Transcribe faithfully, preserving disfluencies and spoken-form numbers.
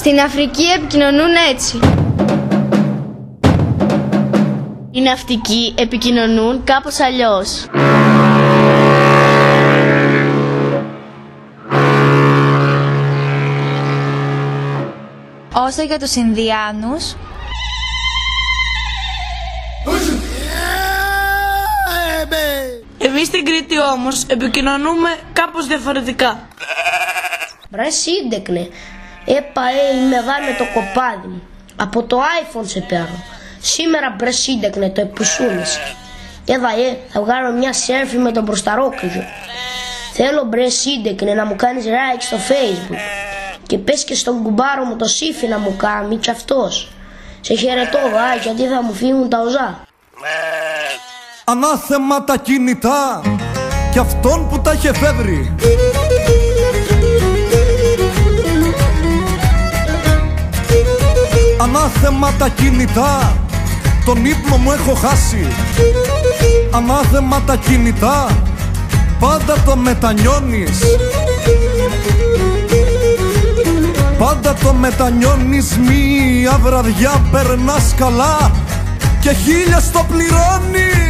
Στην Αφρική επικοινωνούν έτσι. Οι ναυτικοί επικοινωνούν κάπως αλλιώς. Όσο για τους Ινδιάνους, εμείς στην Κρήτη όμως επικοινωνούμε κάπως διαφορετικά. Μπρε σύντεκνε, έπα ε, είμαι εδώ με το κοπάδι μου. Από το iPhone σε παίρνω. Σήμερα μπρε σύντεκνε το επουσούνες. Έδα ε, θα βγάλω μια selfie με τον μπροσταρόκρυζο. Θέλω μπρε σύντεκνε να μου κάνεις like στο Facebook. Και πες και στον κουμπάρο μου το σύφι να μου κάνει κι αυτός. Σε χαιρετώ βάει γιατί θα μου φύγουν τα οζά. Ανάθεμα τα κινητά κι αυτόν που τα είχε φεύγει. Ανάθεμα τα κινητά, τον ύπνο μου έχω χάσει. Ανάθεμα τα κινητά, πάντα το μετανιώνεις. Πάντα το μετανιώνεις, μία βραδιά περνάς καλά και χίλια στο πληρώνεις.